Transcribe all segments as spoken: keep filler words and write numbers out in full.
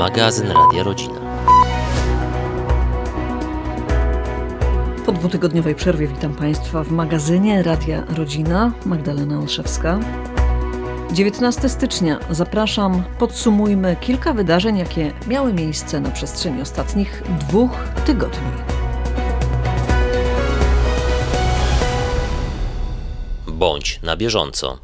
Magazyn Radia Rodzina. Po dwutygodniowej przerwie witam Państwa w magazynie Radia Rodzina. Magdalena Olszewska. dziewiętnastego stycznia zapraszam, podsumujmy kilka wydarzeń, jakie miały miejsce na przestrzeni ostatnich dwóch tygodni. Bądź na bieżąco.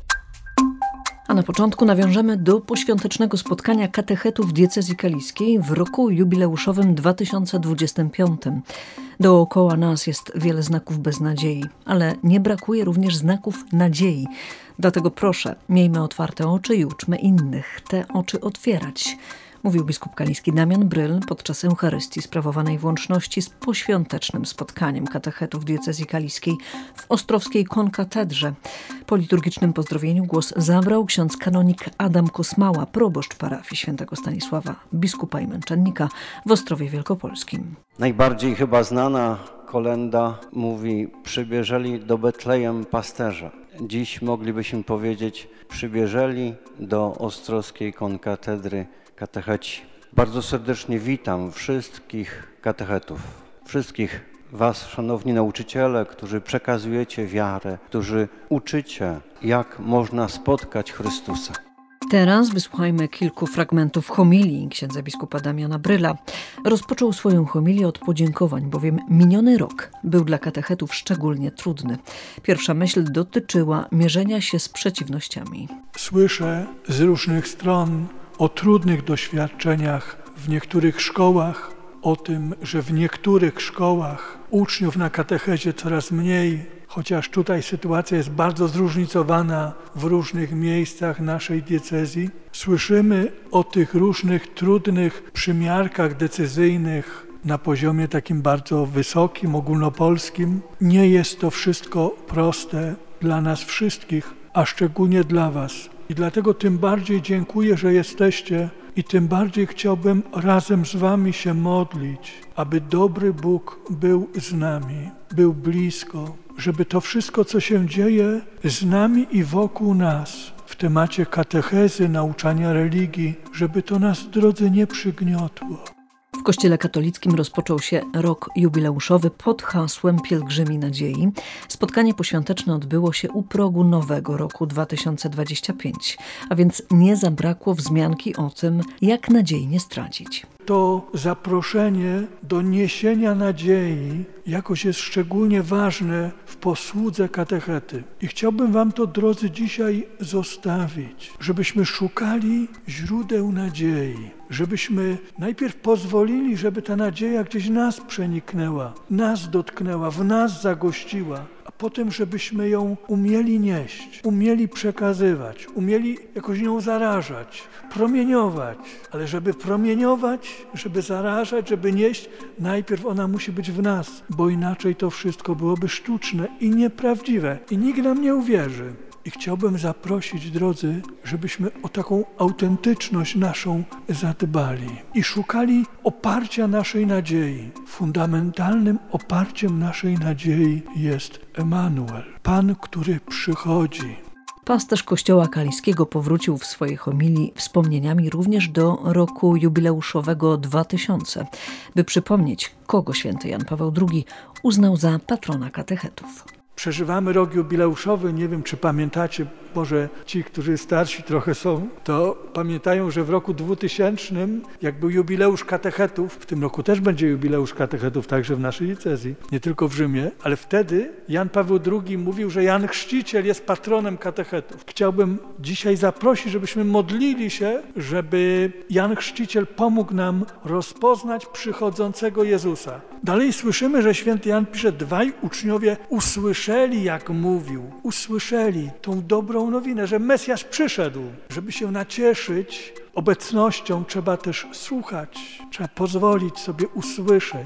A na początku nawiążemy do poświątecznego spotkania katechetów diecezji kaliskiej w roku jubileuszowym dwa tysiące dwudziestym piątym. Dookoła nas jest wiele znaków beznadziei, ale nie brakuje również znaków nadziei. Dlatego proszę, miejmy otwarte oczy i uczmy innych te oczy otwierać. Mówił biskup kaliski Damian Bryl podczas Eucharystii sprawowanej w łączności z poświątecznym spotkaniem katechetów diecezji kaliskiej w ostrowskiej konkatedrze. Po liturgicznym pozdrowieniu głos zabrał ksiądz kanonik Adam Kosmała, proboszcz parafii świętego Stanisława, biskupa i męczennika w Ostrowie Wielkopolskim. Najbardziej chyba znana kolenda mówi: przybierzeli do Betlejem pasterza. Dziś moglibyśmy powiedzieć: przybierzeli do ostrowskiej konkatedry katecheci. Bardzo serdecznie witam wszystkich katechetów, wszystkich Was, szanowni nauczyciele, którzy przekazujecie wiarę, którzy uczycie, jak można spotkać Chrystusa. Teraz wysłuchajmy kilku fragmentów homilii księdza biskupa Damiana Bryla. Rozpoczął swoją homilię od podziękowań, bowiem miniony rok był dla katechetów szczególnie trudny. Pierwsza myśl dotyczyła mierzenia się z przeciwnościami. Słyszę z różnych stron o trudnych doświadczeniach w niektórych szkołach, o tym, że w niektórych szkołach uczniów na katechezie coraz mniej, chociaż tutaj sytuacja jest bardzo zróżnicowana w różnych miejscach naszej diecezji. Słyszymy o tych różnych trudnych przymiarkach decyzyjnych na poziomie takim bardzo wysokim, ogólnopolskim. Nie jest to wszystko proste dla nas wszystkich, a szczególnie dla Was. I dlatego tym bardziej dziękuję, że jesteście, i tym bardziej chciałbym razem z Wami się modlić, aby dobry Bóg był z nami, był blisko, żeby to wszystko, co się dzieje z nami i wokół nas w temacie katechezy, nauczania religii, żeby to nas, drodzy, nie przygniotło. W Kościele katolickim rozpoczął się rok jubileuszowy pod hasłem Pielgrzymi Nadziei. Spotkanie poświąteczne odbyło się u progu nowego roku dwa tysiące dwudziestego piątego, a więc nie zabrakło wzmianki o tym, jak nadziei nie stracić. To zaproszenie do niesienia nadziei jakoś jest szczególnie ważne w posłudze katechety. I chciałbym Wam to, drodzy, dzisiaj zostawić, żebyśmy szukali źródeł nadziei, żebyśmy najpierw pozwolili, żeby ta nadzieja gdzieś nas przeniknęła, nas dotknęła, w nas zagościła, a potem żebyśmy ją umieli nieść, umieli przekazywać, umieli jakoś nią zarażać, promieniować. Ale żeby promieniować, żeby zarażać, żeby nieść, najpierw ona musi być w nas, bo inaczej to wszystko byłoby sztuczne i nieprawdziwe i nikt nam nie uwierzy. I chciałbym zaprosić, drodzy, żebyśmy o taką autentyczność naszą zadbali i szukali oparcia naszej nadziei. Fundamentalnym oparciem naszej nadziei jest Emanuel, Pan, który przychodzi. Pasterz Kościoła kaliskiego powrócił w swojej homilii wspomnieniami również do roku jubileuszowego dwa tysiące, by przypomnieć, kogo święty Jan Paweł drugi uznał za patrona katechetów. Przeżywamy rok jubileuszowy, nie wiem, czy pamiętacie, może ci, którzy starsi trochę są, to pamiętają, że w roku dwutysięcznym, jak był jubileusz katechetów, w tym roku też będzie jubileusz katechetów, także w naszej diecezji, nie tylko w Rzymie, ale wtedy Jan Paweł drugi mówił, że Jan Chrzciciel jest patronem katechetów. Chciałbym dzisiaj zaprosić, żebyśmy modlili się, żeby Jan Chrzciciel pomógł nam rozpoznać przychodzącego Jezusa. Dalej słyszymy, że święty Jan pisze: dwaj uczniowie usłyszeli, jak mówił, usłyszeli tą dobrą nowinę, że Mesjasz przyszedł. Żeby się nacieszyć obecnością, trzeba też słuchać, trzeba pozwolić sobie usłyszeć.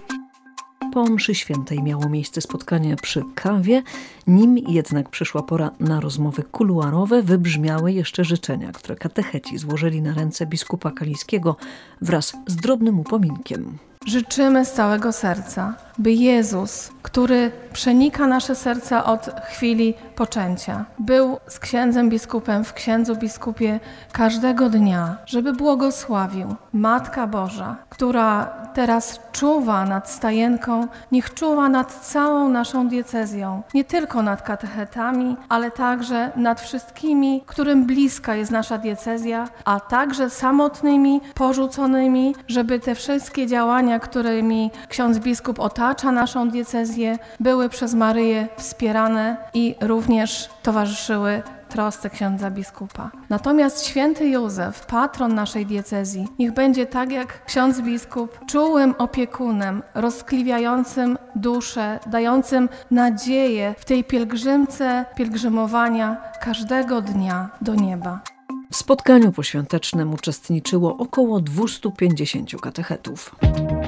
Po mszy świętej miało miejsce spotkanie przy kawie, nim jednak przyszła pora na rozmowy kuluarowe, wybrzmiały jeszcze życzenia, które katecheci złożyli na ręce biskupa kaliskiego wraz z drobnym upominkiem. Życzymy z całego serca, by Jezus, który przenika nasze serca od chwili poczęcia, był z księdzem biskupem w księdzu biskupie każdego dnia, żeby błogosławił. Matka Boża, która teraz czuwa nad stajenką, niech czuwa nad całą naszą diecezją, nie tylko nad katechetami, ale także nad wszystkimi, którym bliska jest nasza diecezja, a także samotnymi, porzuconymi, żeby te wszystkie działania, którymi ksiądz biskup otacza naszą diecezję, były przez Maryję wspierane i również towarzyszyły trosce księdza biskupa. Natomiast święty Józef, patron naszej diecezji, niech będzie tak jak ksiądz biskup, czułym opiekunem, rozkliwiającym duszę, dającym nadzieję w tej pielgrzymce pielgrzymowania każdego dnia do nieba. W spotkaniu poświątecznym uczestniczyło około dwieście pięćdziesiąt katechetów.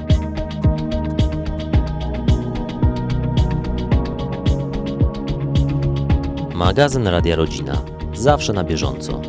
Magazyn Radia Rodzina. Zawsze na bieżąco.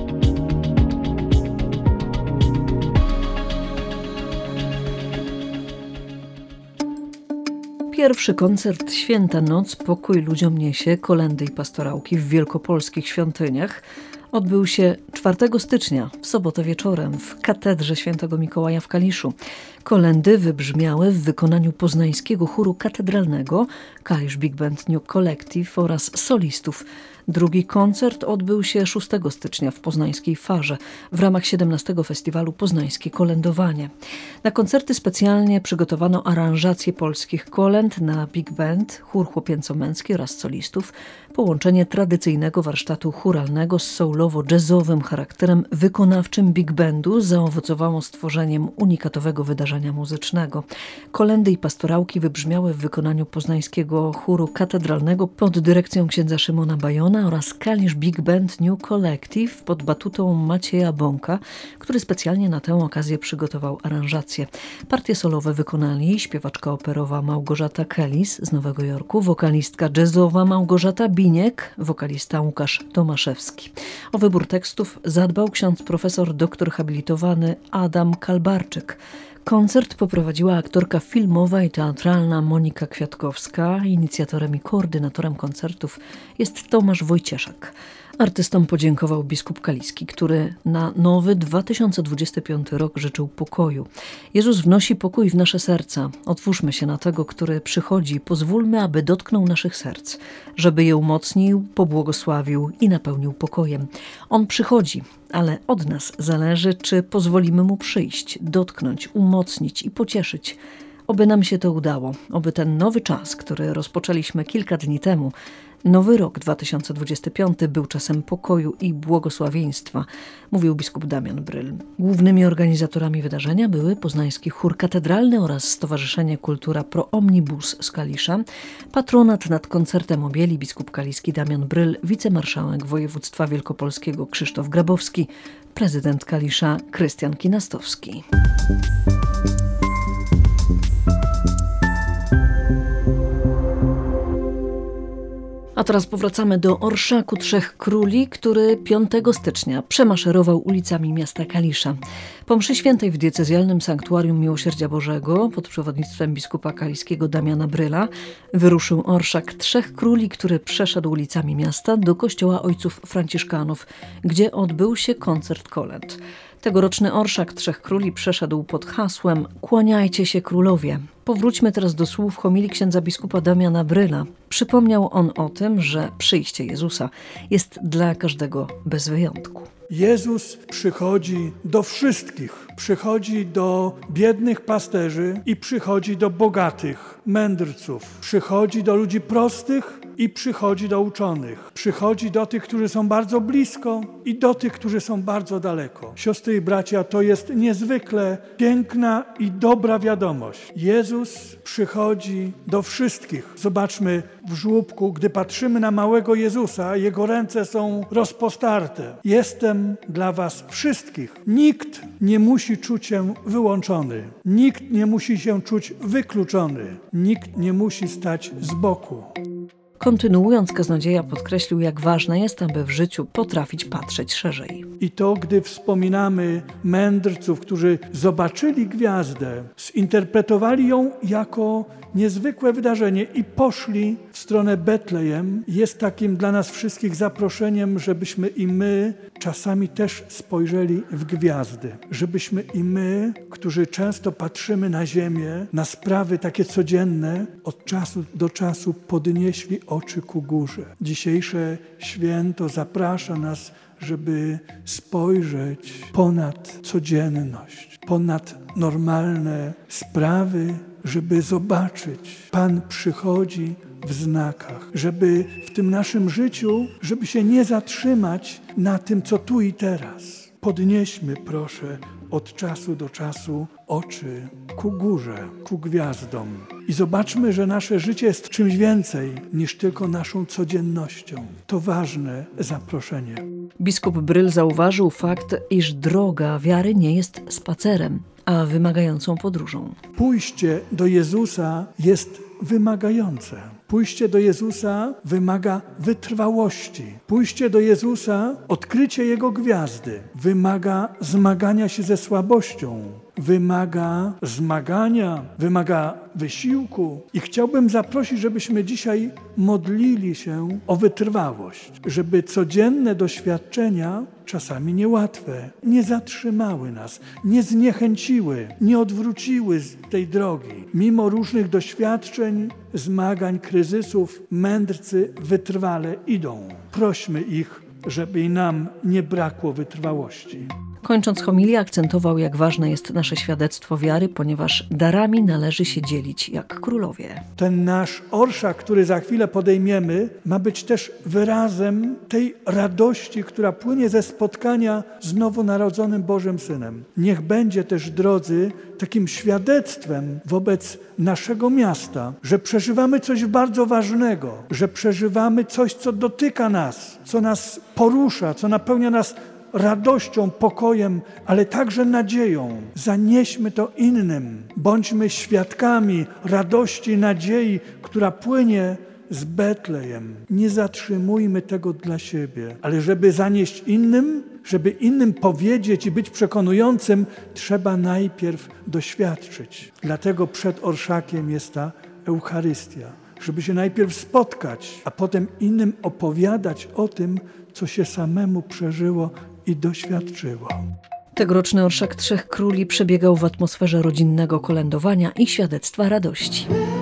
Pierwszy koncert Święta Noc Pokój ludziom niesie, kolędy i pastorałki w wielkopolskich świątyniach odbył się czwartego stycznia, w sobotę wieczorem, w katedrze świętego Mikołaja w Kaliszu. Kolędy wybrzmiały w wykonaniu poznańskiego chóru katedralnego Kalisz Big Band New Collective oraz solistów. Drugi koncert odbył się szóstego stycznia w poznańskiej Farze w ramach siedemnastego Festiwalu Poznańskie Kolędowanie. Na koncerty specjalnie przygotowano aranżacje polskich kolęd na big band, chór chłopięco-męski oraz solistów, połączenie tradycyjnego warsztatu chóralnego z soulowo-jazzowym charakterem wykonawczym big bandu zaowocowało stworzeniem unikatowego wydarzenia muzycznego. Kolędy i pastorałki wybrzmiały w wykonaniu poznańskiego chóru katedralnego pod dyrekcją księdza Szymona Bajona oraz Kalisz Big Band New Collective pod batutą Macieja Bąka, który specjalnie na tę okazję przygotował aranżację. Partie solowe wykonali śpiewaczka operowa Małgorzata Kellis z Nowego Jorku, wokalistka jazzowa Małgorzata Biniek, wokalista Łukasz Tomaszewski. O wybór tekstów zadbał ksiądz profesor doktor habilitowany Adam Kalbarczyk. Koncert poprowadziła aktorka filmowa i teatralna Monika Kwiatkowska. Inicjatorem i koordynatorem koncertów jest Tomasz Wojcieszak. Artystom podziękował biskup Kaliski, który na nowy dwa tysiące dwudziesty piąty rok życzył pokoju. Jezus wnosi pokój w nasze serca. Otwórzmy się na tego, który przychodzi i pozwólmy, aby dotknął naszych serc, żeby je umocnił, pobłogosławił i napełnił pokojem. On przychodzi, ale od nas zależy, czy pozwolimy mu przyjść, dotknąć, umocnić i pocieszyć. Oby nam się to udało, oby ten nowy czas, który rozpoczęliśmy kilka dni temu, nowy rok dwa tysiące dwudziesty piąty był czasem pokoju i błogosławieństwa, mówił biskup Damian Bryl. Głównymi organizatorami wydarzenia były Poznański Chór Katedralny oraz Stowarzyszenie Kultura Pro Omnibus z Kalisza. Patronat nad koncertem objęli biskup kaliski Damian Bryl, wicemarszałek województwa wielkopolskiego Krzysztof Grabowski, prezydent Kalisza Krystian Kinastowski. A teraz powracamy do Orszaku Trzech Króli, który piątego stycznia przemaszerował ulicami miasta Kalisza. Po mszy świętej w diecezjalnym sanktuarium Miłosierdzia Bożego pod przewodnictwem biskupa kaliskiego Damiana Bryla wyruszył Orszak Trzech Króli, który przeszedł ulicami miasta do kościoła ojców franciszkanów, gdzie odbył się koncert kolęd. Tegoroczny Orszak Trzech Króli przeszedł pod hasłem „Kłaniajcie się królowie”. Powróćmy teraz do słów homilii księdza biskupa Damiana Bryla. Przypomniał on o tym, że przyjście Jezusa jest dla każdego bez wyjątku. Jezus przychodzi do wszystkich. Przychodzi do biednych pasterzy i przychodzi do bogatych mędrców. Przychodzi do ludzi prostych i przychodzi do uczonych. Przychodzi do tych, którzy są bardzo blisko i do tych, którzy są bardzo daleko. Siostry i bracia, to jest niezwykle piękna i dobra wiadomość. Jezus przychodzi do wszystkich. Zobaczmy w żłóbku, gdy patrzymy na małego Jezusa, jego ręce są rozpostarte. Jestem dla was wszystkich. Nikt nie musi czuć się wyłączony. Nikt nie musi się czuć wykluczony. Nikt nie musi stać z boku. Kontynuując, kaznodzieja podkreślił, jak ważne jest, aby w życiu potrafić patrzeć szerzej. I to, gdy wspominamy mędrców, którzy zobaczyli gwiazdę, zinterpretowali ją jako niezwykłe wydarzenie i poszli w stronę Betlejem, jest takim dla nas wszystkich zaproszeniem, żebyśmy i my czasami też spojrzeli w gwiazdy. Żebyśmy i my, którzy często patrzymy na ziemię, na sprawy takie codzienne, od czasu do czasu podnieśli oczy ku górze. Dzisiejsze święto zaprasza nas, żeby spojrzeć ponad codzienność, ponad normalne sprawy, żeby zobaczyć, Pan przychodzi w znakach, żeby w tym naszym życiu, żeby się nie zatrzymać na tym, co tu i teraz. Podnieśmy, proszę, od czasu do czasu oczy ku górze, ku gwiazdom i zobaczmy, że nasze życie jest czymś więcej niż tylko naszą codziennością. To ważne zaproszenie. Biskup Bryl zauważył fakt, iż droga wiary nie jest spacerem, a wymagającą podróżą. Pójście do Jezusa jest wymagające. Pójście do Jezusa wymaga wytrwałości. Pójście do Jezusa, odkrycie Jego gwiazdy, wymaga zmagania się ze słabością. Wymaga zmagania, wymaga wysiłku. I chciałbym zaprosić, żebyśmy dzisiaj modlili się o wytrwałość, żeby codzienne doświadczenia, czasami niełatwe, nie zatrzymały nas, nie zniechęciły, nie odwróciły z tej drogi. Mimo różnych doświadczeń, zmagań, kryzysów, mędrcy wytrwale idą. Prośmy ich, żeby i nam nie brakło wytrwałości. Kończąc homilię, akcentował, jak ważne jest nasze świadectwo wiary, ponieważ darami należy się dzielić jak królowie. Ten nasz orszak, który za chwilę podejmiemy, ma być też wyrazem tej radości, która płynie ze spotkania z nowonarodzonym Bożym Synem. Niech będzie też, drodzy, takim świadectwem wobec naszego miasta, że przeżywamy coś bardzo ważnego, że przeżywamy coś, co dotyka nas, co nas porusza, co napełnia nas radością, pokojem, ale także nadzieją. Zanieśmy to innym. Bądźmy świadkami radości, nadziei, która płynie z Betlejem. Nie zatrzymujmy tego dla siebie, ale żeby zanieść innym, żeby innym powiedzieć i być przekonującym, trzeba najpierw doświadczyć. Dlatego przed orszakiem jest ta Eucharystia, żeby się najpierw spotkać, a potem innym opowiadać o tym, co się samemu przeżyło i doświadczyło. Tegoroczny Orszak Trzech Króli przebiegał w atmosferze rodzinnego kolędowania i świadectwa radości.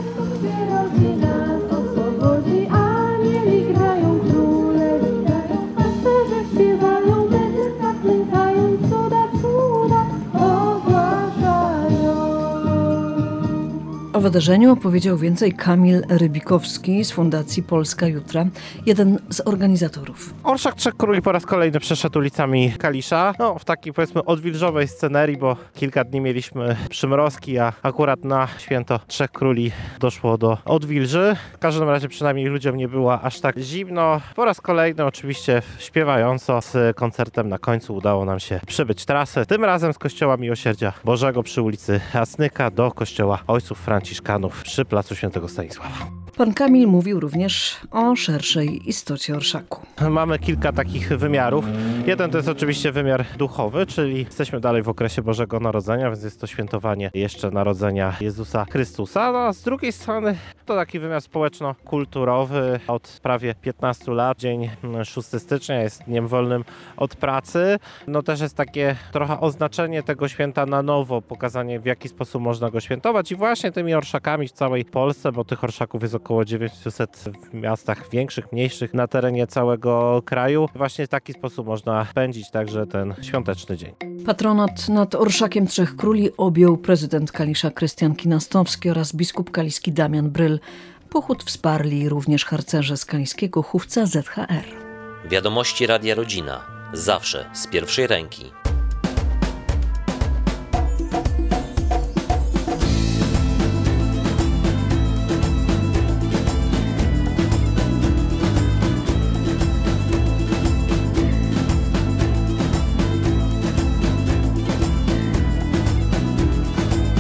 O wydarzeniu opowiedział więcej Kamil Rybikowski z Fundacji Polska Jutra, jeden z organizatorów. Orszak Trzech Króli po raz kolejny przeszedł ulicami Kalisza, no w takiej, powiedzmy, odwilżowej scenerii, bo kilka dni mieliśmy przymrozki, a akurat na święto Trzech Króli doszło do odwilży. W każdym razie przynajmniej ludziom nie było aż tak zimno. Po raz kolejny oczywiście śpiewająco z koncertem na końcu udało nam się przebyć trasę, tym razem z kościoła Miłosierdzia Bożego przy ulicy Asnyka do kościoła Ojców Franciszkanów przy placu Świętego Stanisława. Pan Kamil mówił również o szerszej istocie orszaku. Mamy kilka takich wymiarów. Jeden to jest oczywiście wymiar duchowy, czyli jesteśmy dalej w okresie Bożego Narodzenia, więc jest to świętowanie jeszcze narodzenia Jezusa Chrystusa. No, a z drugiej strony to taki wymiar społeczno-kulturowy. Od prawie piętnastu lat dzień szóstego stycznia jest dniem wolnym od pracy. No też jest takie trochę oznaczenie tego święta na nowo, pokazanie, w jaki sposób można go świętować i właśnie tymi orszakami w całej Polsce, bo tych orszaków jest około dziewięćset w miastach większych, mniejszych na terenie całego kraju. Właśnie w taki sposób można spędzić także ten świąteczny dzień. Patronat nad Orszakiem Trzech Króli objął prezydent Kalisza Krystian Kinastowski oraz biskup kaliski Damian Bryl. Pochód wsparli również harcerze z kaliskiego chówca Z H R. Wiadomości Radia Rodzina. Zawsze z pierwszej ręki.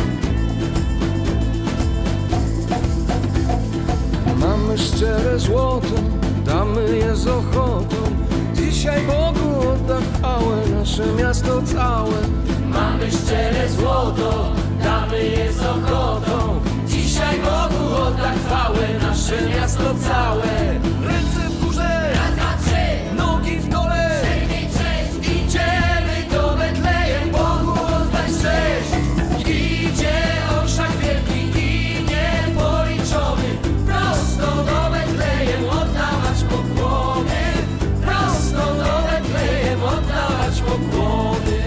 Szczere zło z ochotą. Dzisiaj Bogu oddam chwałę, nasze miasto całe. Mamy szczere złoto, damy je z ochotą. Dzisiaj Bogu oddam chwałę, nasze miasto całe. Ręce w górze, raz, dwa, trzy, nogi w dole, cztery, sześć. Idziemy do Betlejem, Bogu oddać cześć. Idzie orszak wielki i niepoliczony, prosto do Betlejem oddawać pokłony. Prosto do Betlejem oddawać pokłony.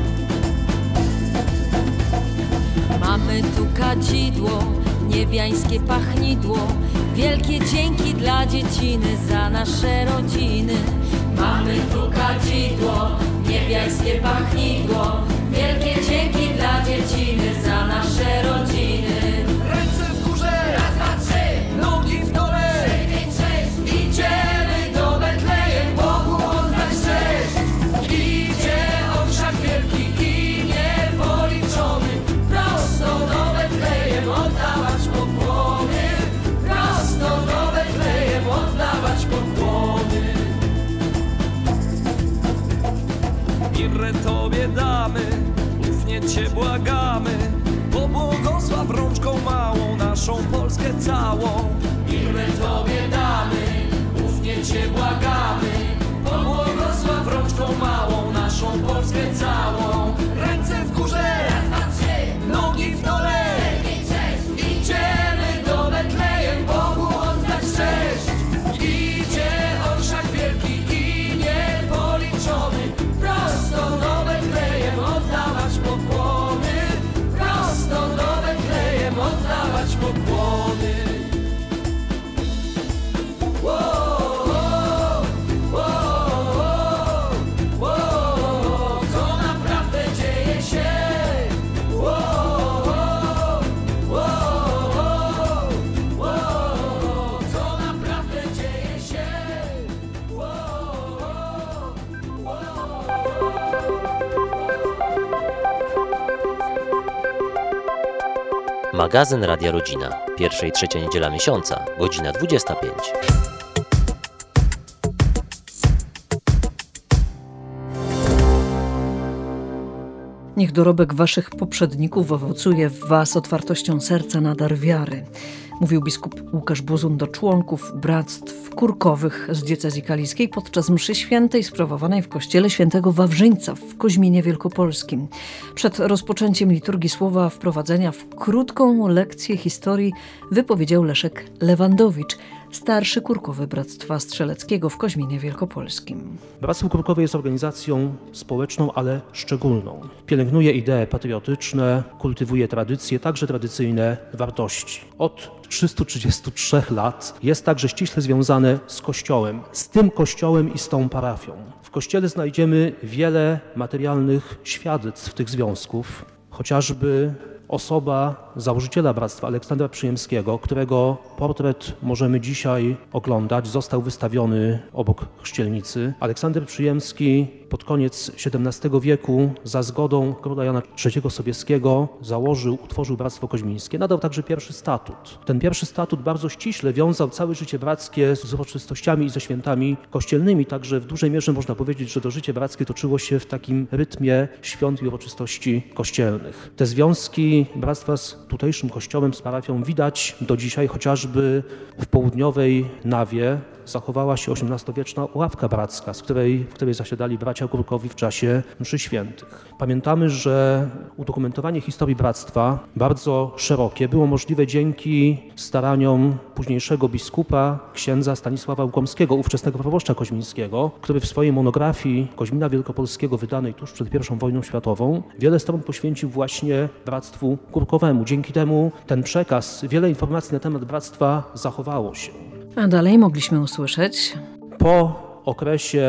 Mamy tu kadzidło, niebiańskie pachnidło, wielkie dzięki dla dzieciny za nasze rodziny. Mamy tu kadzidło, niebiańskie pachnidło, wielkie dzięki dla dzieciny za nasze rodziny. Ręce w górze, raz, dwa, trzy, nogi w dole, cztery, sześć. Idziemy do Betlejem, Bogu oddać cześć. Idzie orszak wielki i niepoliczony, prosto do Betlejem oddawać pokłony. Prosto do Betlejem oddawać pokłony. Mirrę Tobie damy, ufnie Cię błagamy, pobłogosław rączką małą naszą Polskę całą. Mirrę Tobie damy, ufnie Cię błagamy, pobłogosław rączką małą naszą Polskę całą. Ręce w górze, raz, dwa, trzy, nogi w dole, cztery, sześć. Idziemy do Betlejem, Bogu oddać cześć. Idzie orszak wielki i niepoliczony, prosto do Betlejem oddawać pokłony. Prosto do Betlejem oddawać pokłony. Wo, wo, wo, wo, co naprawdę dzieje się? Wo, wo, wo, co naprawdę dzieje się? Wo, wo. Magazyn Radia Rodzina. Pierwsza i trzecia niedziela miesiąca, godzina dwudziesta piąta. Niech dorobek waszych poprzedników owocuje w was otwartością serca na dar wiary. Mówił biskup Łukasz Buzun do członków bractw kurkowych z diecezji kaliskiej podczas mszy świętej sprawowanej w kościele świętego Wawrzyńca w Koźminie Wielkopolskim. Przed rozpoczęciem liturgii słowa wprowadzenia w krótką lekcję historii wypowiedział Leszek Lewandowicz, starszy kurkowy Bractwa Strzeleckiego w Koźminie Wielkopolskim. Bractwo Kurkowe jest organizacją społeczną, ale szczególną. Pielęgnuje idee patriotyczne, kultywuje tradycje, także tradycyjne wartości. Od trzystu trzydziestu trzech lat jest także ściśle związane z Kościołem, z tym Kościołem i z tą parafią. W Kościele znajdziemy wiele materialnych świadectw tych związków, chociażby osoba założyciela Bractwa Aleksandra Przyjemskiego, którego portret możemy dzisiaj oglądać, został wystawiony obok chrzcielnicy. Aleksander Przyjemski pod koniec siedemnastego wieku za zgodą króla Jana trzeciego Sobieskiego założył, utworzył Bractwo Koźmińskie. Nadał także pierwszy statut. Ten pierwszy statut bardzo ściśle wiązał całe życie brackie z uroczystościami i ze świętami kościelnymi, także w dużej mierze można powiedzieć, że to życie brackie toczyło się w takim rytmie świąt i uroczystości kościelnych. Te związki bractwa z tutejszym kościołem, z parafią widać do dzisiaj, chociażby w południowej Nawie zachowała się osiemnastowieczna ławka bracka, z której, w której zasiadali bracia kurkowi w czasie mszy świętych. Pamiętamy, że udokumentowanie historii bractwa, bardzo szerokie, było możliwe dzięki staraniom późniejszego biskupa, księdza Stanisława Łukomskiego, ówczesnego proboszcza koźmińskiego, który w swojej monografii Koźmina Wielkopolskiego, wydanej tuż przed pierwszą wojną światową, wiele stron poświęcił właśnie bractwu kurkowemu. Dzięki temu ten przekaz, wiele informacji na temat bractwa zachowało się. A dalej mogliśmy usłyszeć: Po okresie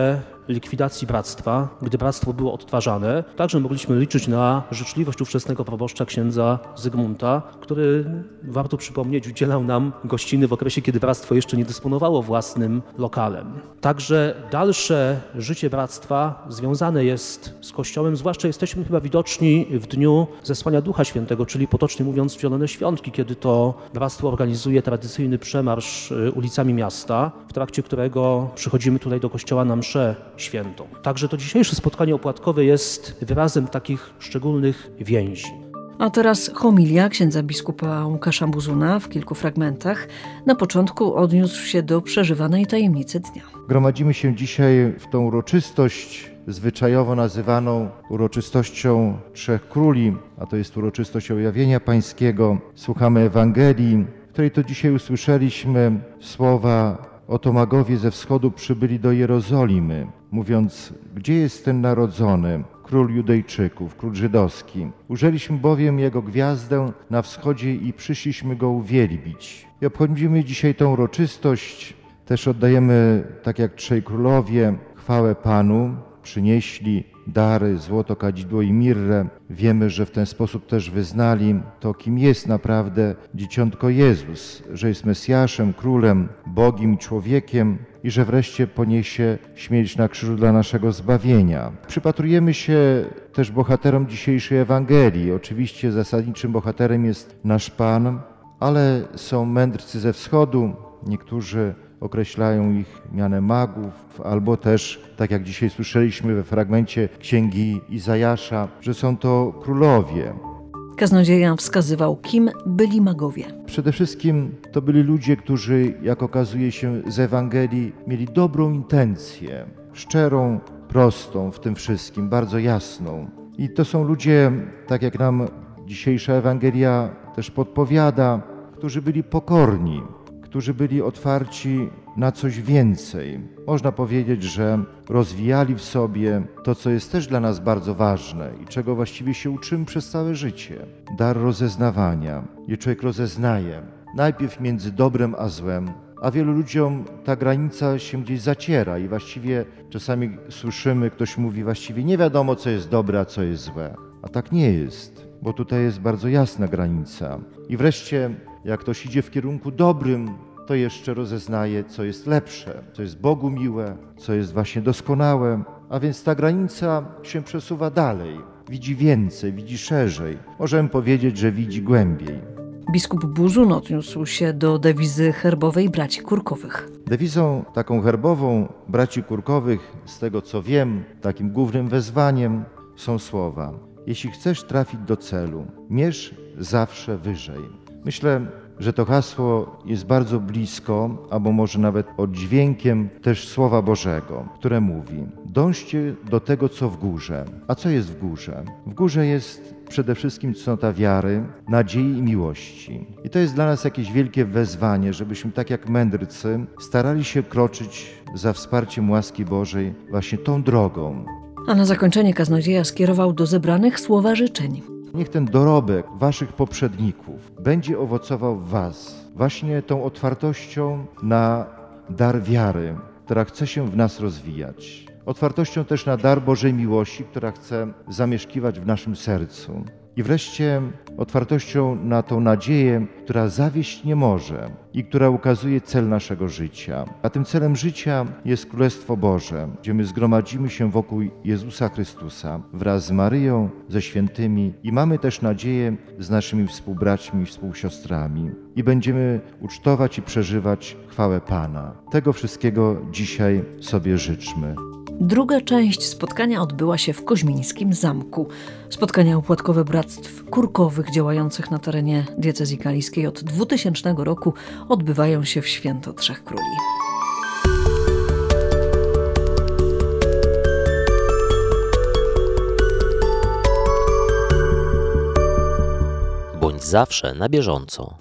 likwidacji bractwa, gdy bractwo było odtwarzane, także mogliśmy liczyć na życzliwość ówczesnego proboszcza księdza Zygmunta, który, warto przypomnieć, udzielał nam gościny w okresie, kiedy bractwo jeszcze nie dysponowało własnym lokalem. Także dalsze życie bractwa związane jest z Kościołem, zwłaszcza jesteśmy chyba widoczni w dniu zesłania Ducha Świętego, czyli potocznie mówiąc w Zielone Świątki, kiedy to bractwo organizuje tradycyjny przemarsz ulicami miasta, w trakcie którego przychodzimy tutaj do kościoła na mszę świętą. Także to dzisiejsze spotkanie opłatkowe jest wyrazem takich szczególnych więzi. A teraz homilia księdza biskupa Łukasza Buzuna w kilku fragmentach. Na początku odniósł się do przeżywanej tajemnicy dnia. Gromadzimy się dzisiaj w tą uroczystość zwyczajowo nazywaną uroczystością Trzech Króli, a to jest uroczystość objawienia pańskiego. Słuchamy Ewangelii, w której to dzisiaj usłyszeliśmy słowa: oto magowie ze wschodu przybyli do Jerozolimy, mówiąc: gdzie jest ten narodzony król Judejczyków, król żydowski? Ujrzeliśmy bowiem jego gwiazdę na wschodzie i przyszliśmy go uwielbić. I obchodzimy dzisiaj tą uroczystość, też oddajemy, tak jak trzej królowie, chwałę Panu. Przynieśli dary, złoto, kadzidło i mirrę. Wiemy, że w ten sposób też wyznali to, kim jest naprawdę Dzieciątko Jezus, że jest Mesjaszem, Królem, Bogiem i człowiekiem i że wreszcie poniesie śmierć na krzyżu dla naszego zbawienia. Przypatrujemy się też bohaterom dzisiejszej Ewangelii. Oczywiście zasadniczym bohaterem jest nasz Pan, ale są mędrcy ze wschodu, niektórzy określają ich mianem magów, albo też, tak jak dzisiaj słyszeliśmy we fragmencie Księgi Izajasza, że są to królowie. Kaznodzieja wskazywał, kim byli magowie. Przede wszystkim to byli ludzie, którzy, jak okazuje się z Ewangelii, mieli dobrą intencję, szczerą, prostą w tym wszystkim, bardzo jasną. I to są ludzie, tak jak nam dzisiejsza Ewangelia też podpowiada, którzy byli pokorni, którzy byli otwarci na coś więcej. Można powiedzieć, że rozwijali w sobie to, co jest też dla nas bardzo ważne i czego właściwie się uczymy przez całe życie. Dar rozeznawania. I człowiek rozeznaje najpierw między dobrem a złem, a wielu ludziom ta granica się gdzieś zaciera i właściwie czasami słyszymy, ktoś mówi, właściwie nie wiadomo, co jest dobre, a co jest złe. A tak nie jest, bo tutaj jest bardzo jasna granica. I wreszcie, jak ktoś idzie w kierunku dobrym, to jeszcze rozeznaje, co jest lepsze, co jest Bogu miłe, co jest właśnie doskonałe, a więc ta granica się przesuwa dalej, widzi więcej, widzi szerzej. Możemy powiedzieć, że widzi głębiej. Biskup Buzun odniósł się do dewizy herbowej braci Kurkowych. Dewizą taką herbową braci Kurkowych, z tego co wiem, takim głównym wezwaniem są słowa: jeśli chcesz trafić do celu, mierz zawsze wyżej. Myślę, że to hasło jest bardzo blisko, albo może nawet oddźwiękiem też Słowa Bożego, które mówi: dążcie do tego, co w górze. A co jest w górze? W górze jest przede wszystkim cnota wiary, nadziei i miłości. I to jest dla nas jakieś wielkie wezwanie, żebyśmy tak jak mędrcy starali się kroczyć za wsparciem łaski Bożej właśnie tą drogą. A na zakończenie kaznodzieja skierował do zebranych słowa życzeń. Niech ten dorobek waszych poprzedników będzie owocował w was właśnie tą otwartością na dar wiary, która chce się w nas rozwijać. Otwartością też na dar Bożej miłości, która chce zamieszkiwać w naszym sercu. I wreszcie otwartością na tą nadzieję, która zawieść nie może i która ukazuje cel naszego życia. A tym celem życia jest Królestwo Boże, gdzie my zgromadzimy się wokół Jezusa Chrystusa wraz z Maryją, ze świętymi i mamy też nadzieję z naszymi współbraćmi i współsiostrami. I będziemy ucztować i przeżywać chwałę Pana. Tego wszystkiego dzisiaj sobie życzmy. Druga część spotkania odbyła się w Koźmińskim Zamku. Spotkania opłatkowe bractw kurkowych działających na terenie diecezji kaliskiej od dwutysięcznego roku odbywają się w święto Trzech Króli. Bądź zawsze na bieżąco.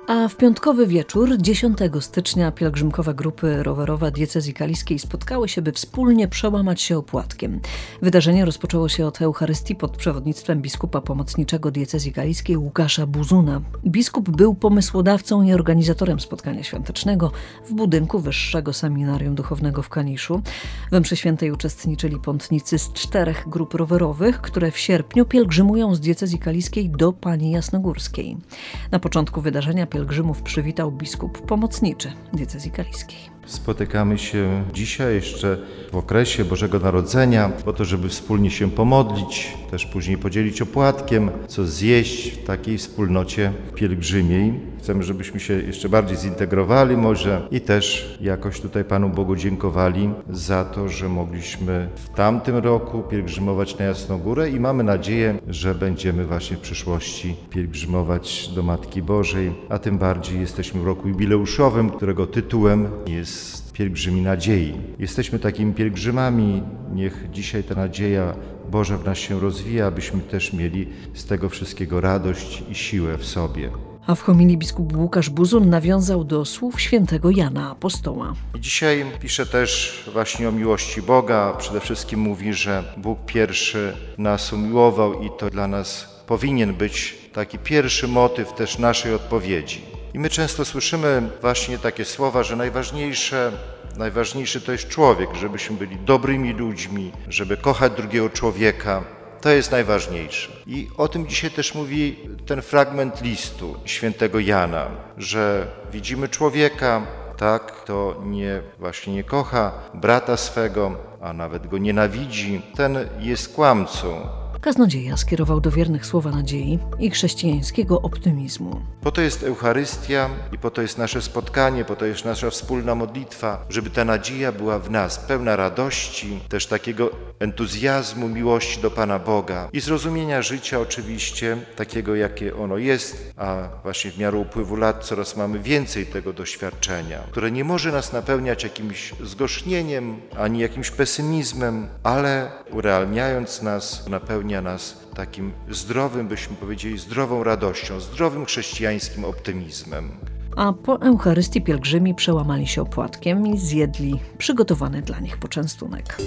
A w piątkowy wieczór, dziesiątego stycznia, pielgrzymkowe grupy rowerowe diecezji kaliskiej spotkały się, by wspólnie przełamać się opłatkiem. Wydarzenie rozpoczęło się od Eucharystii pod przewodnictwem biskupa pomocniczego diecezji kaliskiej Łukasza Buzuna. Biskup był pomysłodawcą i organizatorem spotkania świątecznego w budynku Wyższego Seminarium Duchownego w Kaniszu. We mszy świętej uczestniczyli pątnicy z czterech grup rowerowych, które w sierpniu pielgrzymują z diecezji kaliskiej do Pani Jasnogórskiej. Na początku wydarzenia pielgrzymów przywitał biskup pomocniczy diecezji kaliskiej. Spotykamy się dzisiaj jeszcze w okresie Bożego Narodzenia po to, żeby wspólnie się pomodlić, też później podzielić opłatkiem, co zjeść w takiej wspólnocie pielgrzymiej. Chcemy, żebyśmy się jeszcze bardziej zintegrowali może i też jakoś tutaj Panu Bogu dziękowali za to, że mogliśmy w tamtym roku pielgrzymować na Jasnogórę i mamy nadzieję, że będziemy właśnie w przyszłości pielgrzymować do Matki Bożej, a tym bardziej jesteśmy w roku jubileuszowym, którego tytułem jest Pielgrzymi Nadziei. Jesteśmy takimi pielgrzymami, niech dzisiaj ta nadzieja Boża w nas się rozwija, abyśmy też mieli z tego wszystkiego radość i siłę w sobie. A w homilii biskup Łukasz Buzun nawiązał do słów świętego Jana Apostoła. I dzisiaj pisze też właśnie o miłości Boga. Przede wszystkim mówi, że Bóg pierwszy nas umiłował i to dla nas powinien być taki pierwszy motyw też naszej odpowiedzi. I my często słyszymy właśnie takie słowa, że najważniejsze, najważniejszy to jest człowiek, żebyśmy byli dobrymi ludźmi, żeby kochać drugiego człowieka. To jest najważniejsze. I o tym dzisiaj też mówi ten fragment listu świętego Jana, że widzimy człowieka, tak, kto nie, właśnie nie kocha brata swego, a nawet go nienawidzi, ten jest kłamcą. Kaznodzieja skierował do wiernych słowa nadziei i chrześcijańskiego optymizmu. Po to jest Eucharystia i po to jest nasze spotkanie, po to jest nasza wspólna modlitwa, żeby ta nadzieja była w nas pełna radości, też takiego entuzjazmu, miłości do Pana Boga i zrozumienia życia oczywiście, takiego jakie ono jest, a właśnie w miarę upływu lat coraz mamy więcej tego doświadczenia, które nie może nas napełniać jakimś zgorzknieniem, ani jakimś pesymizmem, ale urealniając nas, napełnia nas takim zdrowym, byśmy powiedzieli, zdrową radością, zdrowym chrześcijańskim optymizmem. A po Eucharystii pielgrzymi przełamali się opłatkiem i zjedli przygotowany dla nich poczęstunek.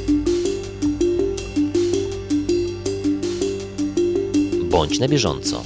Bądź na bieżąco.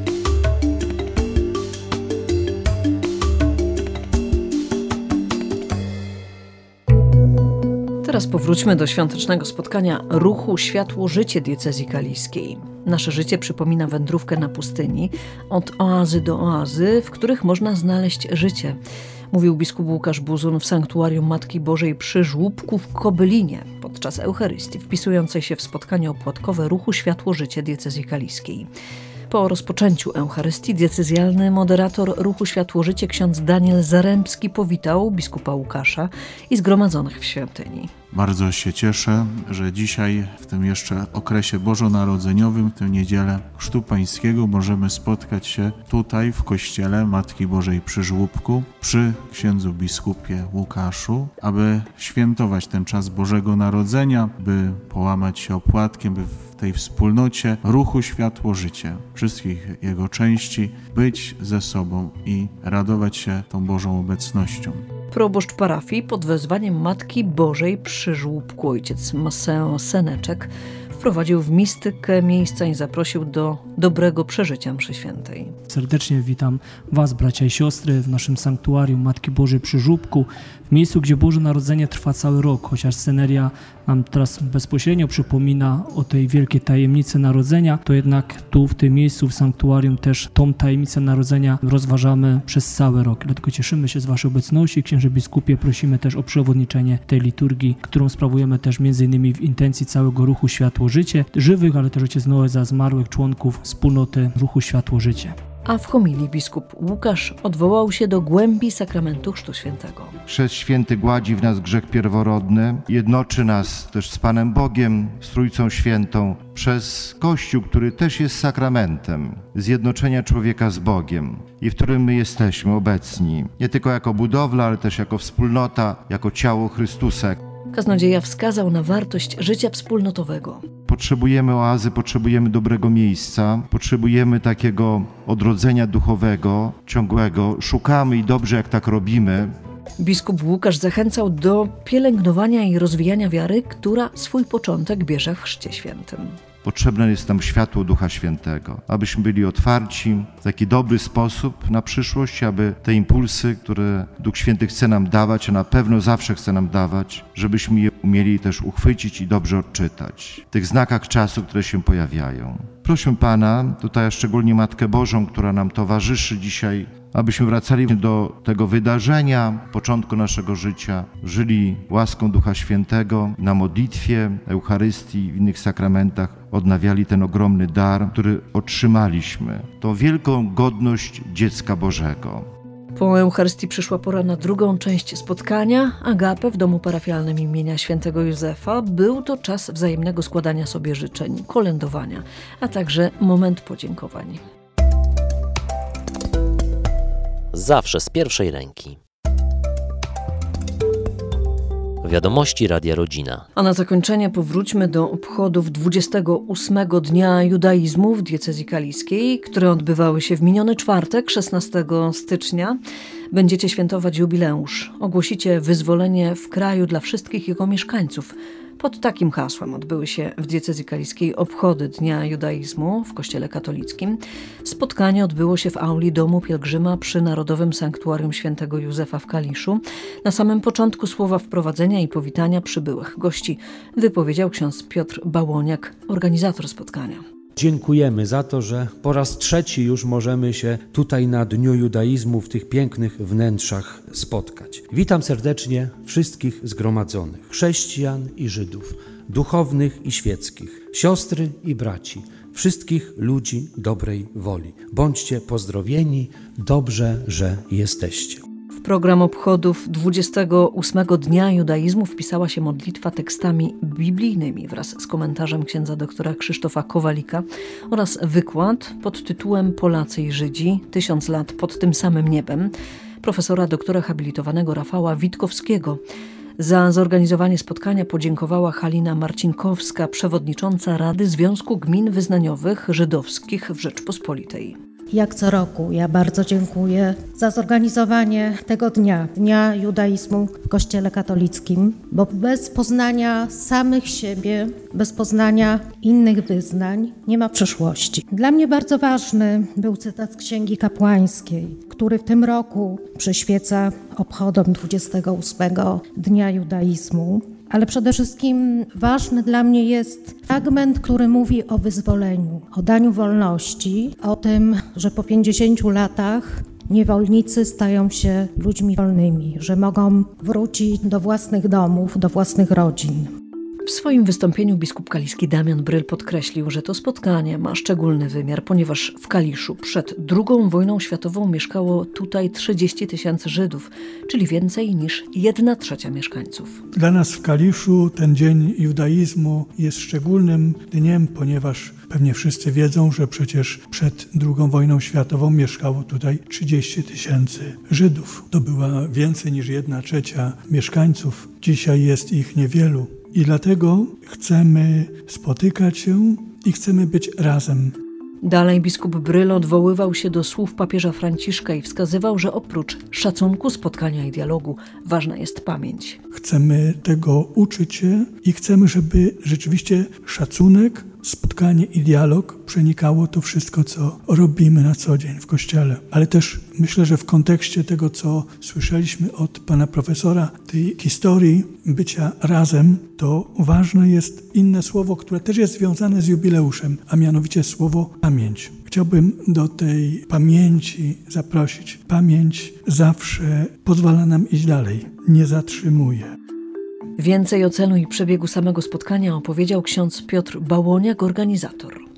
Teraz powróćmy do świątecznego spotkania ruchu Światło Życie diecezji kaliskiej. Nasze życie przypomina wędrówkę na pustyni, od oazy do oazy, w których można znaleźć życie. Mówił biskup Łukasz Buzun w sanktuarium Matki Bożej przy Żłóbku w Kobylinie podczas Eucharystii, wpisującej się w spotkanie opłatkowe ruchu Światło Życie diecezji kaliskiej. Po rozpoczęciu Eucharystii diecezjalny moderator ruchu Światło Życie ksiądz Daniel Zarębski powitał biskupa Łukasza i zgromadzonych w świątyni. Bardzo się cieszę, że dzisiaj w tym jeszcze okresie bożonarodzeniowym, w tę niedzielę Chrztu Pańskiego możemy spotkać się tutaj w kościele Matki Bożej przy Żłóbku, przy księdzu biskupie Łukaszu, aby świętować ten czas Bożego Narodzenia, by połamać się opłatkiem, by w tej wspólnocie ruchu Światło Życie, wszystkich jego części, być ze sobą i radować się tą Bożą obecnością. Proboszcz parafii pod wezwaniem Matki Bożej przy Żłóbku ojciec Maseo Seneczek wprowadził w mistykę miejsca i zaprosił do dobrego przeżycia mszy świętej. Serdecznie witam Was, bracia i siostry, w naszym sanktuarium Matki Bożej przy Żłóbku, w miejscu, gdzie Boże Narodzenie trwa cały rok, chociaż sceneria nam teraz bezpośrednio przypomina o tej wielkiej tajemnicy Narodzenia, to jednak tu, w tym miejscu, w sanktuarium też tą tajemnicę Narodzenia rozważamy przez cały rok. Dlatego cieszymy się z Waszej obecności. Księże biskupie, prosimy też o przewodniczenie tej liturgii, którą sprawujemy też między innymi w intencji całego ruchu Światło Życie, żywych, ale też ojciec Noe za zmarłych członków wspólnoty ruchu Światło Życie. A w homilii biskup Łukasz odwołał się do głębi sakramentu Chrztu Świętego. Chrzest Święty gładzi w nas grzech pierworodny, jednoczy nas też z Panem Bogiem, z Trójcą Świętą, przez Kościół, który też jest sakramentem zjednoczenia człowieka z Bogiem i w którym my jesteśmy obecni, nie tylko jako budowla, ale też jako wspólnota, jako ciało Chrystusa. Kaznodzieja wskazał na wartość życia wspólnotowego. potrzebujemy oazy, potrzebujemy dobrego miejsca, potrzebujemy takiego odrodzenia duchowego, ciągłego. Szukamy i dobrze, jak tak robimy. Biskup Łukasz zachęcał do pielęgnowania i rozwijania wiary, która swój początek bierze w Chrzcie Świętym. Potrzebne jest nam światło Ducha Świętego, abyśmy byli otwarci w taki dobry sposób na przyszłość, aby te impulsy, które Duch Święty chce nam dawać, a na pewno zawsze chce nam dawać, żebyśmy je umieli też uchwycić i dobrze odczytać w tych znakach czasu, które się pojawiają. Prosimy Pana, tutaj szczególnie Matkę Bożą, która nam towarzyszy dzisiaj, abyśmy wracali do tego wydarzenia, początku naszego życia, żyli łaską Ducha Świętego, na modlitwie, Eucharystii, w innych sakramentach odnawiali ten ogromny dar, który otrzymaliśmy, tą wielką godność dziecka Bożego. Po Eucharystii przyszła pora na drugą część spotkania. Agapę w domu parafialnym imienia świętego Józefa. Był to czas wzajemnego składania sobie życzeń, kolędowania, a także moment podziękowań. Zawsze z pierwszej ręki. Wiadomości Radia Rodzina. A na zakończenie powróćmy do obchodów dwudziestego ósmego Dnia Judaizmu w diecezji kaliskiej, które odbywały się w miniony czwartek, szesnastego stycznia. Będziecie świętować jubileusz. Ogłosicie wyzwolenie w kraju dla wszystkich jego mieszkańców. Pod takim hasłem odbyły się w diecezji kaliskiej obchody Dnia Judaizmu w Kościele katolickim. Spotkanie odbyło się w auli Domu Pielgrzyma przy Narodowym Sanktuarium Świętego Józefa w Kaliszu. Na samym początku słowa wprowadzenia i powitania przybyłych gości wypowiedział ksiądz Piotr Bałoniak, organizator spotkania. Dziękujemy za to, że po raz trzeci już możemy się tutaj na Dniu Judaizmu w tych pięknych wnętrzach spotkać. Witam serdecznie wszystkich zgromadzonych, chrześcijan i Żydów, duchownych i świeckich, siostry i braci, wszystkich ludzi dobrej woli. Bądźcie pozdrowieni, dobrze, że jesteście. W program obchodów dwudziestego ósmego Dnia Judaizmu wpisała się modlitwa tekstami biblijnymi wraz z komentarzem księdza doktora Krzysztofa Kowalika oraz wykład pod tytułem Polacy i Żydzi – tysiąc lat pod tym samym niebem profesora doktora habilitowanego Rafała Witkowskiego. Za zorganizowanie spotkania podziękowała Halina Marcinkowska, przewodnicząca Rady Związku Gmin Wyznaniowych Żydowskich w Rzeczpospolitej. Jak co roku ja bardzo dziękuję za zorganizowanie tego dnia, Dnia Judaizmu w Kościele katolickim, bo bez poznania samych siebie, bez poznania innych wyznań nie ma przyszłości. Dla mnie bardzo ważny był cytat z Księgi Kapłańskiej, który w tym roku przyświeca obchodom dwudziestego ósmego Dnia Judaizmu. Ale przede wszystkim ważny dla mnie jest fragment, który mówi o wyzwoleniu, o daniu wolności, o tym, że po pięćdziesięciu latach niewolnicy stają się ludźmi wolnymi, że mogą wrócić do własnych domów, do własnych rodzin. W swoim wystąpieniu biskup kaliski Damian Bryl podkreślił, że to spotkanie ma szczególny wymiar, ponieważ w Kaliszu przed drugą wojną światową mieszkało tutaj trzydzieści tysięcy Żydów, czyli więcej niż jedna trzecia mieszkańców. Dla nas w Kaliszu ten Dzień Judaizmu jest szczególnym dniem, ponieważ pewnie wszyscy wiedzą, że przecież przed drugą wojną światową mieszkało tutaj trzydzieści tysięcy Żydów. To była więcej niż jedna trzecia mieszkańców. Dzisiaj jest ich niewielu. I dlatego chcemy spotykać się i chcemy być razem. Dalej biskup Bryl odwoływał się do słów papieża Franciszka i wskazywał, że oprócz szacunku, spotkania i dialogu ważna jest pamięć. Chcemy tego uczyć się i chcemy, żeby rzeczywiście szacunek, spotkanie i dialog przenikało to wszystko, co robimy na co dzień w Kościele. Ale też myślę, że w kontekście tego, co słyszeliśmy od pana profesora, tej historii bycia razem, to ważne jest inne słowo, które też jest związane z jubileuszem, a mianowicie słowo pamięć. Chciałbym do tej pamięci zaprosić. Pamięć zawsze pozwala nam iść dalej, nie zatrzymuje. Więcej o celu i przebiegu samego spotkania opowiedział ksiądz Piotr Bałoniak, organizator.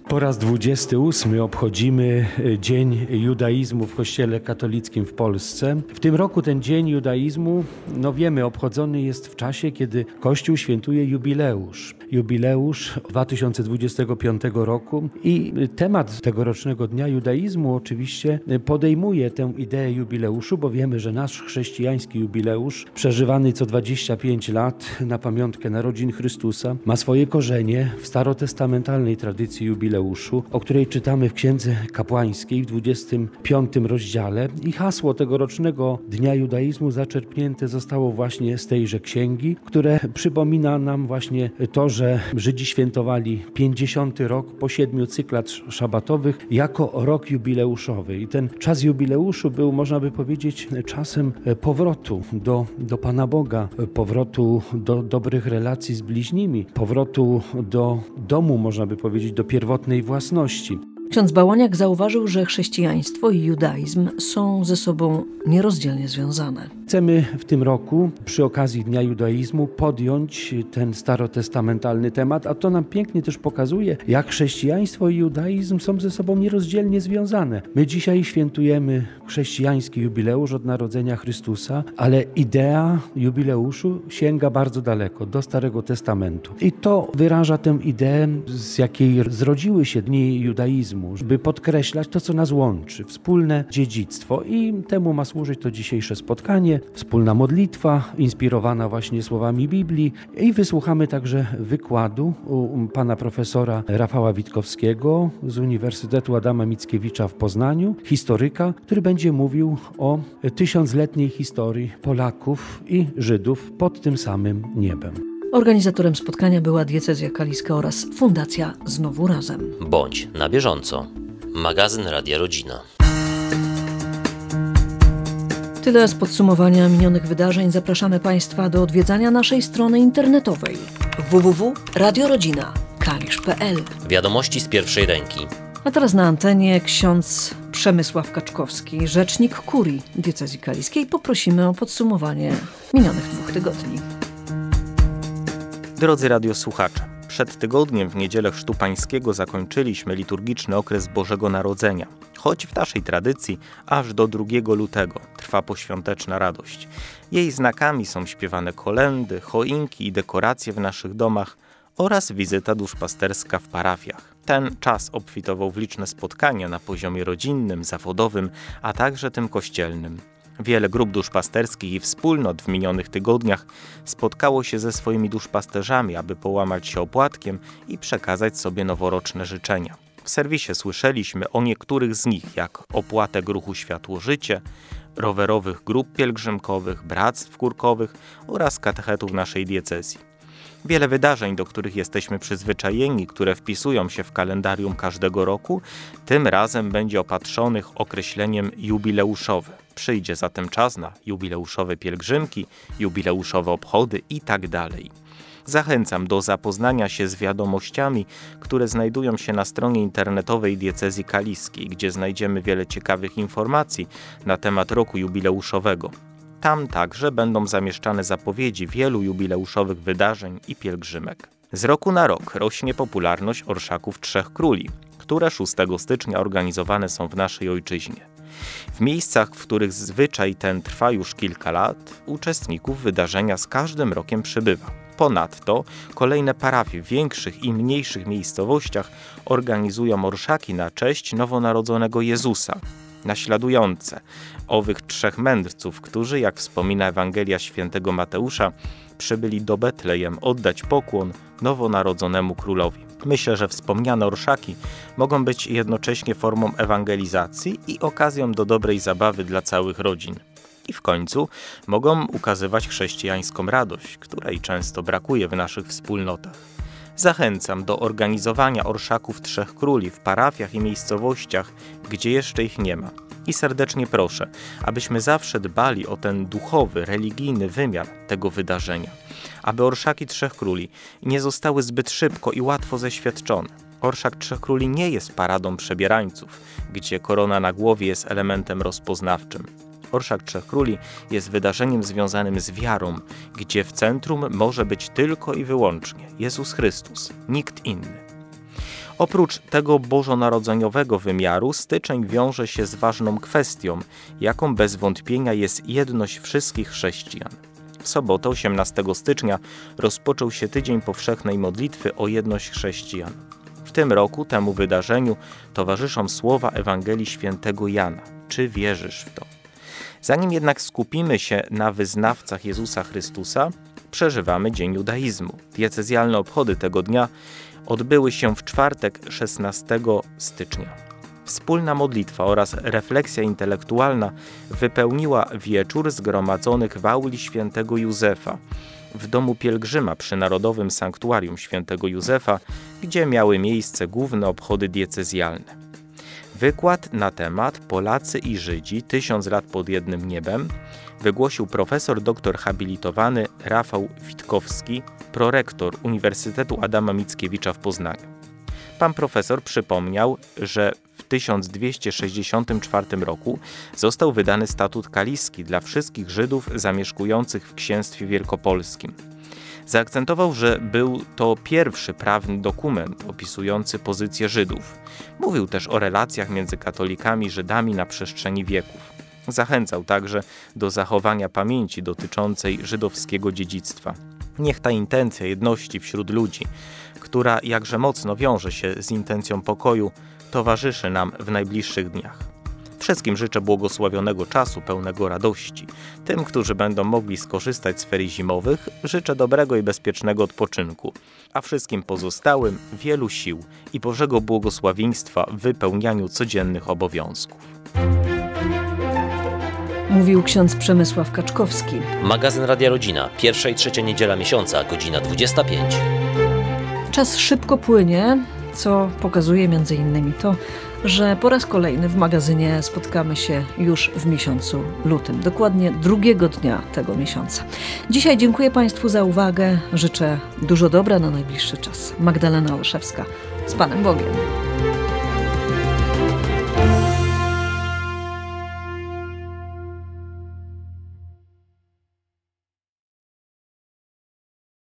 Po raz dwudziesty ósmy obchodzimy Dzień Judaizmu w Kościele Katolickim w Polsce. W tym roku ten Dzień Judaizmu, no wiemy, obchodzony jest w czasie, kiedy Kościół świętuje jubileusz. Jubileusz dwa tysiące dwudziestego piątego roku i temat tegorocznego Dnia Judaizmu oczywiście podejmuje tę ideę jubileuszu, bo wiemy, że nasz chrześcijański jubileusz, przeżywany co dwadzieścia pięć lat na pamiątkę narodzin Chrystusa, ma swoje korzenie w starotestamentalnej tradycji jubileuszu, o której czytamy w Księdze Kapłańskiej w dwudziestym piątym rozdziale i hasło tegorocznego Dnia Judaizmu zaczerpnięte zostało właśnie z tejże księgi, które przypomina nam właśnie to, że Żydzi świętowali pięćdziesiąty rok po siedmiu cyklach szabatowych jako rok jubileuszowy. I ten czas jubileuszu był, można by powiedzieć, czasem powrotu do, do Pana Boga, powrotu do dobrych relacji z bliźnimi, powrotu do domu, można by powiedzieć, do pierwotnej własności. Ksiądz Bałaniak zauważył, że chrześcijaństwo i judaizm są ze sobą nierozdzielnie związane. Chcemy w tym roku przy okazji Dnia Judaizmu podjąć ten starotestamentalny temat, a to nam pięknie też pokazuje, jak chrześcijaństwo i judaizm są ze sobą nierozdzielnie związane. My dzisiaj świętujemy chrześcijański jubileusz od narodzenia Chrystusa, ale idea jubileuszu sięga bardzo daleko, do Starego Testamentu. I to wyraża tę ideę, z jakiej zrodziły się dni judaizmu, by podkreślać to, co nas łączy, wspólne dziedzictwo i temu ma służyć to dzisiejsze spotkanie, wspólna modlitwa inspirowana właśnie słowami Biblii i wysłuchamy także wykładu u pana profesora Rafała Witkowskiego z Uniwersytetu Adama Mickiewicza w Poznaniu, historyka, który będzie mówił o tysiącletniej historii Polaków i Żydów pod tym samym niebem. Organizatorem spotkania była diecezja kaliska oraz Fundacja Znowu Razem. Bądź na bieżąco. Magazyn Radia Rodzina. Tyle z podsumowania minionych wydarzeń. Zapraszamy Państwa do odwiedzania naszej strony internetowej w w w kropka radio rodzina kalisz kropka p l. Wiadomości z pierwszej ręki. A teraz na antenie ksiądz Przemysław Kaczkowski, rzecznik kurii diecezji kaliskiej. Poprosimy o podsumowanie minionych dwóch tygodni. Drodzy radiosłuchacze, przed tygodniem w niedzielę Chrztu Pańskiego zakończyliśmy liturgiczny okres Bożego Narodzenia. Choć w naszej tradycji aż do drugiego lutego trwa poświąteczna radość. Jej znakami są śpiewane kolędy, choinki i dekoracje w naszych domach oraz wizyta duszpasterska w parafiach. Ten czas obfitował w liczne spotkania na poziomie rodzinnym, zawodowym, a także tym kościelnym. Wiele grup duszpasterskich i wspólnot w minionych tygodniach spotkało się ze swoimi duszpasterzami, aby połamać się opłatkiem i przekazać sobie noworoczne życzenia. W serwisie słyszeliśmy o niektórych z nich, jak opłatek ruchu Światło-Życie, rowerowych grup pielgrzymkowych, bractw kurkowych oraz katechetów naszej diecezji. Wiele wydarzeń, do których jesteśmy przyzwyczajeni, które wpisują się w kalendarium każdego roku, tym razem będzie opatrzonych określeniem jubileuszowy. Przyjdzie zatem czas na jubileuszowe pielgrzymki, jubileuszowe obchody itd. Zachęcam do zapoznania się z wiadomościami, które znajdują się na stronie internetowej diecezji kaliskiej, gdzie znajdziemy wiele ciekawych informacji na temat roku jubileuszowego. Tam także będą zamieszczane zapowiedzi wielu jubileuszowych wydarzeń i pielgrzymek. Z roku na rok rośnie popularność orszaków Trzech Króli, które szóstego stycznia organizowane są w naszej ojczyźnie. W miejscach, w których zwyczaj ten trwa już kilka lat, uczestników wydarzenia z każdym rokiem przybywa. Ponadto kolejne parafie w większych i mniejszych miejscowościach organizują orszaki na cześć nowonarodzonego Jezusa, naśladujące owych trzech mędrców, którzy, jak wspomina Ewangelia świętego Mateusza, przybyli do Betlejem oddać pokłon nowonarodzonemu królowi. Myślę, że wspomniane orszaki mogą być jednocześnie formą ewangelizacji i okazją do dobrej zabawy dla całych rodzin. I w końcu mogą ukazywać chrześcijańską radość, której często brakuje w naszych wspólnotach. Zachęcam do organizowania orszaków Trzech Króli w parafiach i miejscowościach, gdzie jeszcze ich nie ma. I serdecznie proszę, abyśmy zawsze dbali o ten duchowy, religijny wymiar tego wydarzenia. Aby orszaki Trzech Króli nie zostały zbyt szybko i łatwo zeświadczone. Orszak Trzech Króli nie jest paradą przebierańców, gdzie korona na głowie jest elementem rozpoznawczym. Orszak Trzech Króli jest wydarzeniem związanym z wiarą, gdzie w centrum może być tylko i wyłącznie Jezus Chrystus, nikt inny. Oprócz tego bożonarodzeniowego wymiaru styczeń wiąże się z ważną kwestią, jaką bez wątpienia jest jedność wszystkich chrześcijan. W sobotę osiemnastego stycznia rozpoczął się Tydzień Powszechnej Modlitwy o jedność chrześcijan. W tym roku temu wydarzeniu towarzyszą słowa Ewangelii Świętego Jana. Czy wierzysz w to? Zanim jednak skupimy się na wyznawcach Jezusa Chrystusa, przeżywamy Dzień Judaizmu. Diecezjalne obchody tego dnia odbyły się w czwartek szesnastego stycznia. Wspólna modlitwa oraz refleksja intelektualna wypełniła wieczór zgromadzonych w auli świętego Józefa, w domu pielgrzyma przy Narodowym Sanktuarium świętego Józefa, gdzie miały miejsce główne obchody diecezjalne. Wykład na temat Polacy i Żydzi tysiąc lat pod jednym niebem wygłosił profesor doktor habilitowany Rafał Witkowski, prorektor Uniwersytetu Adama Mickiewicza w Poznaniu. Pan profesor przypomniał, że w tysiąc dwieście sześćdziesiątym czwartym roku został wydany statut kaliski dla wszystkich Żydów zamieszkujących w Księstwie Wielkopolskim. Zaakcentował, że był to pierwszy prawny dokument opisujący pozycję Żydów. Mówił też o relacjach między katolikami i Żydami na przestrzeni wieków. Zachęcał także do zachowania pamięci dotyczącej żydowskiego dziedzictwa. Niech ta intencja jedności wśród ludzi, która jakże mocno wiąże się z intencją pokoju, towarzyszy nam w najbliższych dniach. Wszystkim życzę błogosławionego czasu pełnego radości. Tym, którzy będą mogli skorzystać z ferii zimowych, życzę dobrego i bezpiecznego odpoczynku, a wszystkim pozostałym wielu sił i Bożego błogosławieństwa w wypełnianiu codziennych obowiązków. Mówił ksiądz Przemysław Kaczkowski. Magazyn Radia Rodzina, pierwsza i trzecia niedziela miesiąca, godzina dwudziesta piąta. Czas szybko płynie, co pokazuje między innymi to, że po raz kolejny w magazynie spotkamy się już w miesiącu lutym, dokładnie drugiego dnia tego miesiąca. Dzisiaj dziękuję Państwu za uwagę, życzę dużo dobra na najbliższy czas. Magdalena Olszewska, z Panem Bogiem.